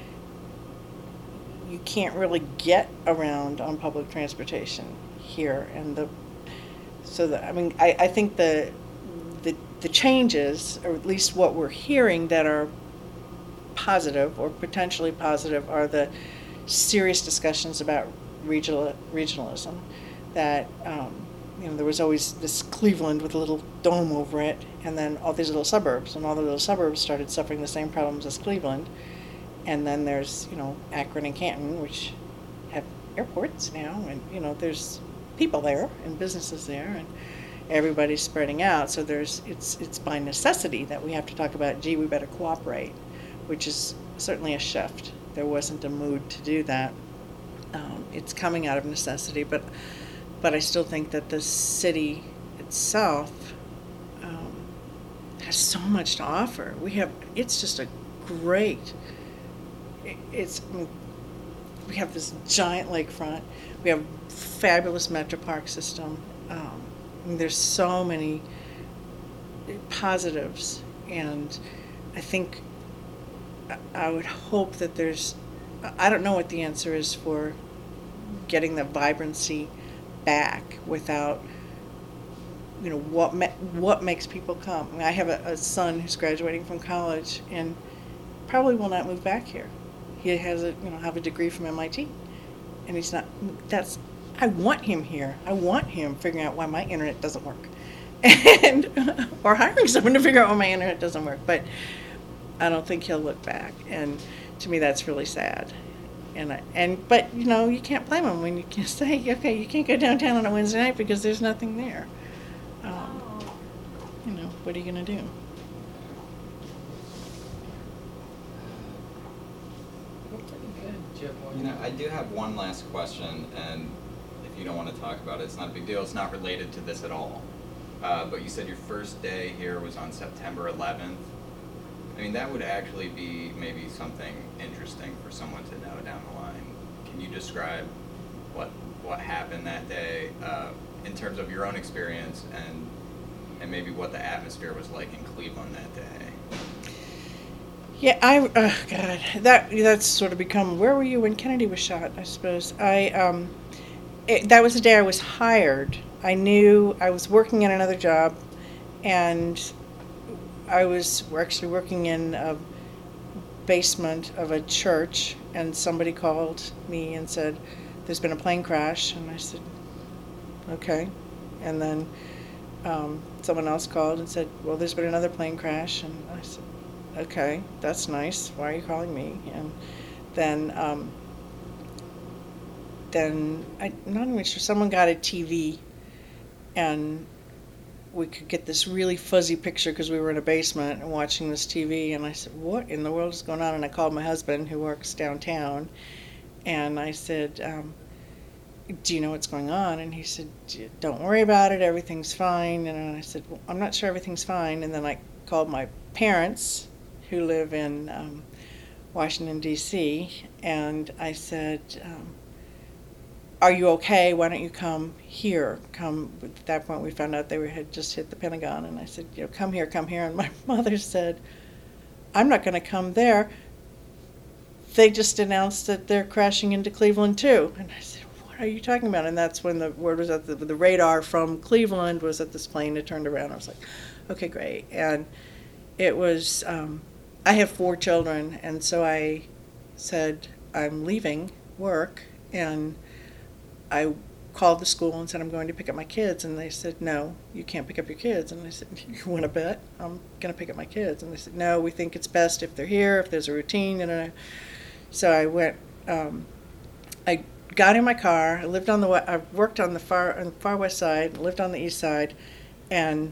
you can't really get around on public transportation here, and the so the I mean I, I think the the the changes, or at least what we're hearing that are positive or potentially positive, are the serious discussions about regional regionalism. That um, you know, there was always this Cleveland with a little dome over it, and then all these little suburbs, and all the little suburbs started suffering the same problems as Cleveland. And then there's, you know, Akron and Canton, which have airports now, and, you know, there's people there and businesses there, and everybody's spreading out. So there's, it's it's by necessity that we have to talk about, gee, we better cooperate, which is certainly a shift. There wasn't a mood to do that. Um, it's coming out of necessity, but but I still think that the city itself um, has so much to offer. We have, it's just a great. It's, we have this giant lakefront. We have fabulous Metro Park system. Um, I mean, there's so many positives, and I think I would hope that there's. I don't know what the answer is for getting the vibrancy back without, you know, what ma- what makes people come. I mean, I have a, a son who's graduating from college and probably will not move back here. He has a, you know, have a degree from M I T, and he's not. That's. I want him here. I want him figuring out why my internet doesn't work, and or hiring someone to figure out why my internet doesn't work. But I don't think he'll look back, and to me, that's really sad. And I, and but you know, you can't blame him when you can say, okay, you can't go downtown on a Wednesday night because there's nothing there. Um, you know, what are you gonna do? You know, I do have one last question, and if you don't want to talk about it, it's not a big deal. It's not related to this at all. Uh, but you said your first day here was on September eleventh. I mean, that would actually be maybe something interesting for someone to know down the line. Can you describe what what happened that day uh, in terms of your own experience, and and maybe what the atmosphere was like in Cleveland that day? Yeah, I, oh God, that, that's sort of become, where were you when Kennedy was shot, I suppose. I, um, it, that was the day I was hired. I knew I was working in another job, and I was actually working in a basement of a church, and somebody called me and said, there's been a plane crash, and I said, okay. And then um, someone else called and said, well, there's been another plane crash, and I said, okay, that's nice. Why are you calling me? And then, um, then I'm not even sure. Someone got a T V, and we could get this really fuzzy picture because we were in a basement and watching this T V. And I said, "What in the world is going on?" And I called my husband, who works downtown, and I said, um, "Do you know what's going on?" And he said, "Don't worry about it. Everything's fine." And I said, "Well, I'm not sure everything's fine." And then I called my parents, who live in um, Washington, D C, and I said, um, are you okay? Why don't you come here? Come, at that point we found out they were, had just hit the Pentagon, and I said, you know, come here, come here. And my mother said, I'm not going to come there. They just announced that they're crashing into Cleveland too. And I said, what are you talking about? And that's when the word was that the, the radar from Cleveland was that this plane had turned around. I was like, okay, great. And it was, um, I have four children, and so I said, I'm leaving work, and I called the school and said, I'm going to pick up my kids. And they said, no, you can't pick up your kids. And I said, you want to bet? I'm going to pick up my kids. And they said, no, we think it's best if they're here, if there's a routine. And so I went, um, I got in my car. I lived on the, I worked on the far, on the far west side, lived on the east side. And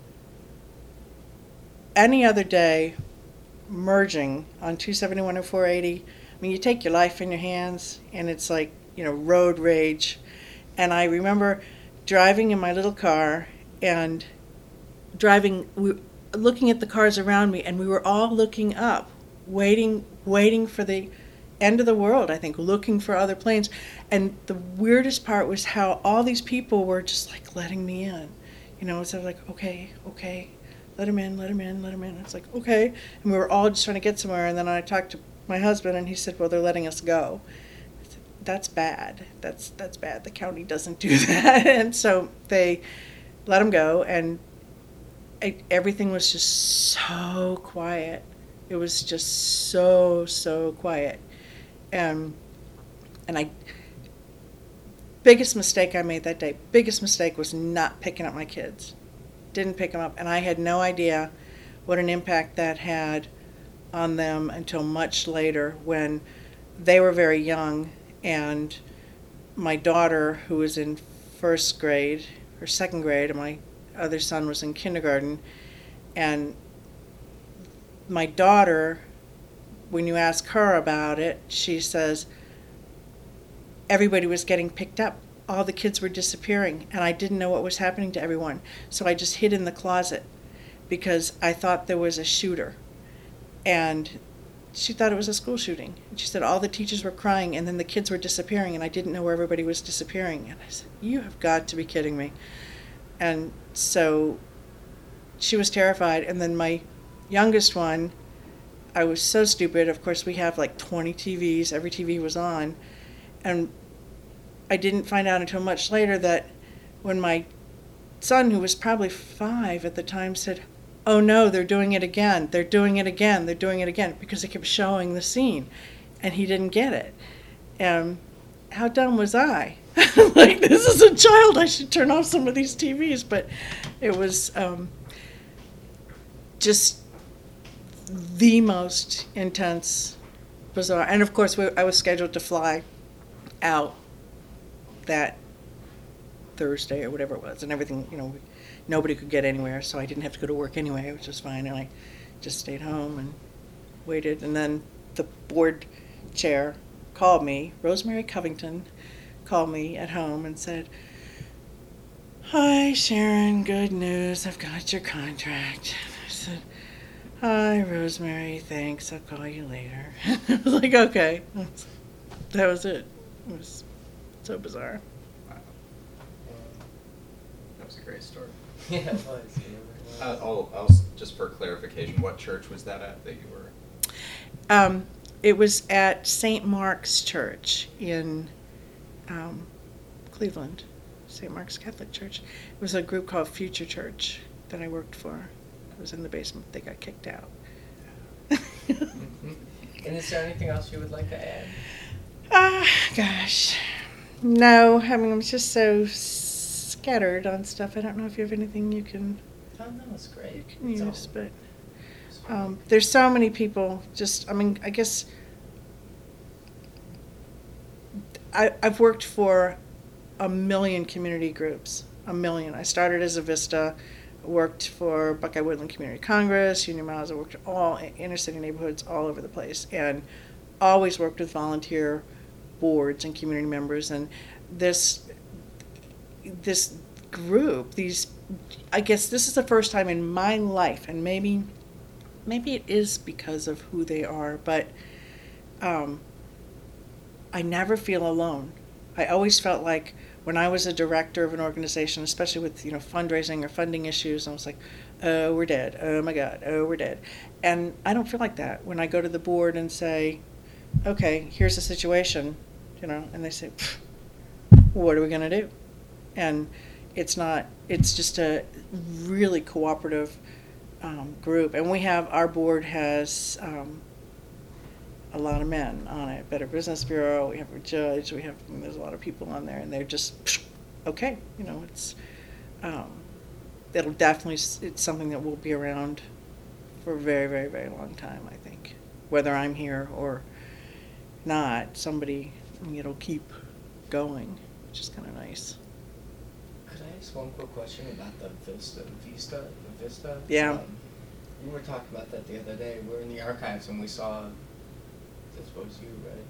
any other day, merging on two seventy-one and four eighty, I mean, you take your life in your hands, and it's like, you know, road rage. And I remember driving in my little car and driving, we, looking at the cars around me, and we were all looking up, waiting, waiting for the end of the world, I think, looking for other planes. And the weirdest part was how all these people were just like letting me in. You know, so I was like, okay, okay, let him in, let him in, let him in. It's like, okay. And we were all just trying to get somewhere. And then I talked to my husband, and he said, well, they're letting us go. I said, that's bad. That's that's bad. The county doesn't do that. And so they let him go, and it, everything was just so quiet. It was just so, so quiet. And, and I, biggest mistake I made that day, biggest mistake was not picking up my kids. Didn't pick them up, and I had no idea what an impact that had on them until much later, when they were very young, and my daughter, who was in first grade or second grade, and my other son was in kindergarten, and my daughter, when you ask her about it, she says everybody was getting picked up. All the kids were disappearing, and I didn't know what was happening to everyone. So I just hid in the closet because I thought there was a shooter. And she thought it was a school shooting. And she said all the teachers were crying, and then the kids were disappearing, and I didn't know where everybody was disappearing. And I said, you have got to be kidding me. And so she was terrified. And then my youngest one, I was so stupid. Of course, we have like twenty T Vs. Every T V was on. And I didn't find out until much later that when my son, who was probably five at the time, said, oh no, they're doing it again, they're doing it again, they're doing it again, because they kept showing the scene, and he didn't get it. And how dumb was I? Like, this is a child, I should turn off some of these T Vs, but it was um, just the most intense, bizarre, and of course we, I was scheduled to fly out that Thursday or whatever it was, and everything, you know, we, nobody could get anywhere, so I didn't have to go to work anyway, which was fine, and I just stayed home and waited. And then the board chair called me, Rosemary Covington, called me at home and said, hi, Sharon, good news, I've got your contract. I said, hi, Rosemary, thanks, I'll call you later. I was like, okay. That was it. It was so bizarre. Wow. That was a great story. Yeah, it was. Yeah, Uh, it was. oh, I'll, just for clarification, what church was that at that you were? Um, it was at Saint Mark's Church in um, Cleveland, Saint Mark's Catholic Church. It was a group called Future Church that I worked for. It was in the basement. They got kicked out. Mhm. And is there anything else you would like to add? Ah, gosh. No, I mean, I'm just so scattered on stuff. I don't know if you have anything you can, Oh, no, it's great. you can It's all- use, but it's fine. um, there's so many people. Just, I mean, I guess I, I've worked for a million community groups, a million. I started as a Vista, worked for Buckeye Woodland Community Congress, Union Miles. I worked all inner city neighborhoods all over the place, and always worked with volunteer boards and community members. And this this group, these, I guess this is the first time in my life, and maybe maybe it is because of who they are, but um, I never feel alone. I always felt like when I was a director of an organization, especially with, you know, fundraising or funding issues, I was like, oh, we're dead. Oh my God. Oh, we're dead. And I don't feel like that when I go to the board and say, okay, here's the situation, you know, and they say, what are we going to do? And it's not, it's just a really cooperative um, group. And we have, our board has um, a lot of men on it. Better Business Bureau, we have a judge, we have, I mean, there's a lot of people on there, and they're just, okay, you know, it's, um, it'll definitely, it's something that will be around for a very, very, very long time, I think. Whether I'm here or not, somebody, I mean, it'll keep going, which is kind of nice. Could I ask one quick question about the Vista? Vista? The Vista? Yeah. Um, we were talking about that the other day. We were in the archives and we saw, I suppose you, right?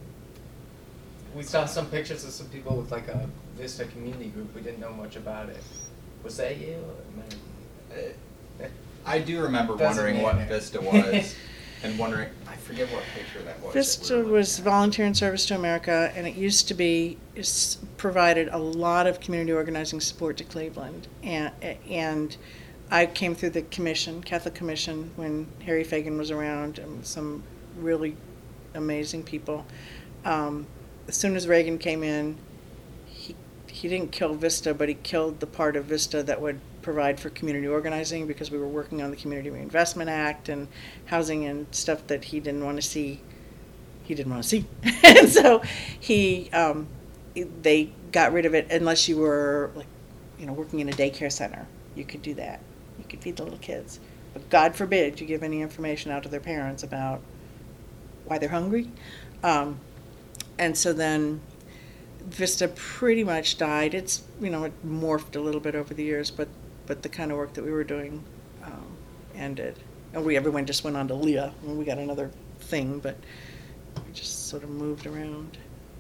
We saw some pictures of some people with like a Vista community group. We didn't know much about it. Was that you? Or am I- I do remember Doesn't wondering what matter. Vista was, and wondering, I forget what picture that was. that we Vista were looking was at. Volunteer in Service to America, and it used to be, it's provided a lot of community organizing support to Cleveland. And, and I came through the commission, Catholic Commission, when Harry Fagan was around, and some really amazing people. Um, as soon as Reagan came in, he, he didn't kill Vista, but he killed the part of Vista that would provide for community organizing, because we were working on the Community Reinvestment Act and housing and stuff that he didn't want to see. He didn't want to see. And so he, um, they got rid of it unless you were, like, you know, working in a daycare center. You could do that. You could feed the little kids. But God forbid you give any information out to their parents about why they're hungry. Um, and so then Vista pretty much died. It's, you know, it morphed a little bit over the years, but but the kind of work that we were doing um, ended. And we, everyone just went on to Leah, and we got another thing, but we just sort of moved around.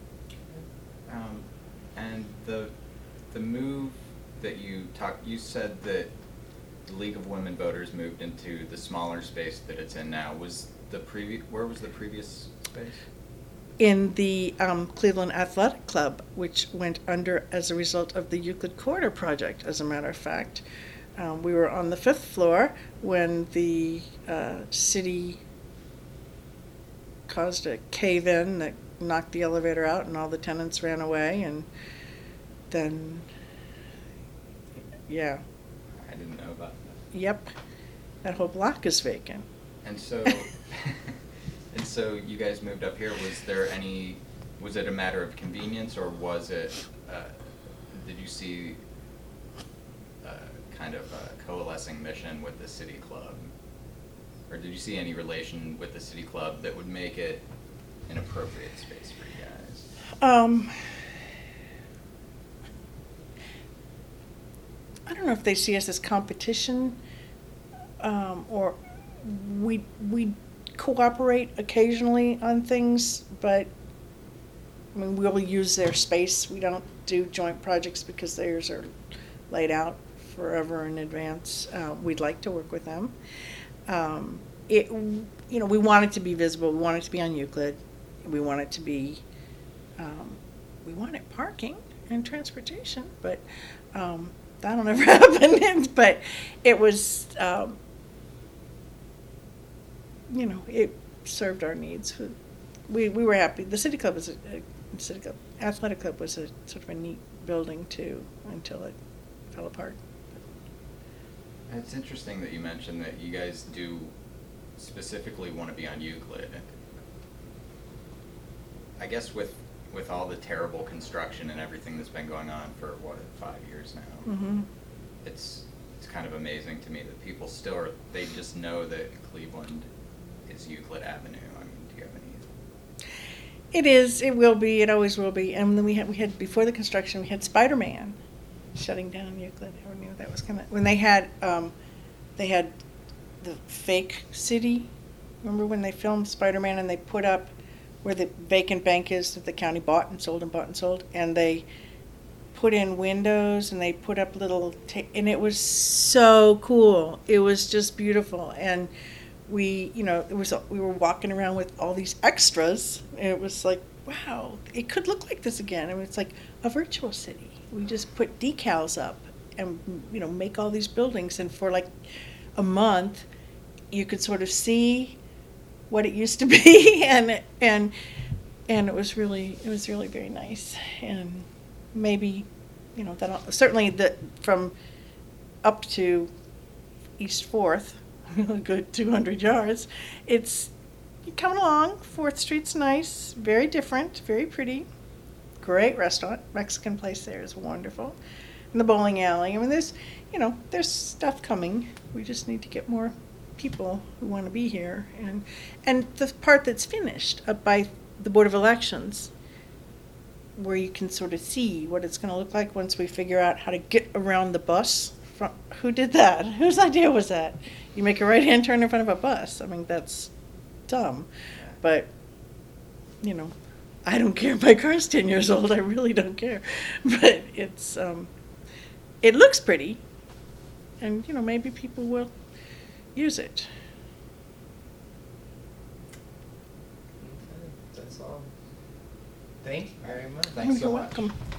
Um, and the the move that you talked, you said that the League of Women Voters moved into the smaller space that it's in now. Was the previous, where was the previous space? In the um, Cleveland Athletic Club, which went under as a result of the Euclid Corridor project, as a matter of fact. Um, we were on the fifth floor when the uh, city caused a cave-in that knocked the elevator out and all the tenants ran away, and then, yeah, I didn't know about that. yep, that whole block is vacant. And so, and so you guys moved up here. Was there any, was it a matter of convenience, or was it, uh, did you see uh, kind of a coalescing mission with the city club? Or did you see any relation with the city club that would make it an appropriate space for you guys? Um, I don't know if they see us as competition, um, or we we cooperate occasionally on things, but I mean, we'll use their space. We don't do joint projects because theirs are laid out forever in advance. Uh, we'd like to work with them. Um, it, you know, we want it to be visible. We want it to be on Euclid. We want it to be, um, we wanted parking and transportation, but um, that'll never happen. But it was, um, you know, it served our needs. We we were happy. The city club was a, a city club, athletic club was a sort of a neat building too, until it fell apart. It's interesting that you mentioned that you guys do specifically want to be on Euclid. I guess with with all the terrible construction and everything that's been going on for what, five years now, Mm-hmm. it's it's kind of amazing to me that people still are, they just know that Cleveland is Euclid Avenue. I mean, do you have any? It is. It will be. It always will be. And then we had we had before the construction, we had Spider-Man shutting down Euclid. I knew that was coming. When they had um, they had the fake city. Remember when they filmed Spider-Man and they put up where the vacant bank is that the county bought and sold and bought and sold, and they put in windows and they put up little ta- and it was so cool. It was just beautiful. And we, you know, it was we were walking around with all these extras, and it was like wow, it could look like this again. I mean, it's like a virtual city. We just put decals up and, you know, make all these buildings, and for like a month, you could sort of see what it used to be, and and and it was really it was really very nice. And maybe, you know, that certainly the from up to East Fourth, a good two hundred yards, it's coming along. Fourth Street's nice, very different, very pretty, great restaurant, Mexican place there is wonderful, and the bowling alley. I mean, there's, you know, there's stuff coming. We just need to get more people who want to be here, and and the part that's finished up by the Board of Elections, where you can sort of see what it's going to look like once we figure out how to get around the bus. From, who did that? Whose idea was that? You make a right-hand turn in front of a bus. I mean, that's dumb, but you know, I don't care if my car's ten years old. I really don't care, but it's um, it looks pretty, and you know, maybe people will use it. Okay, that's all. Thank you very much. Thanks so You're much. welcome.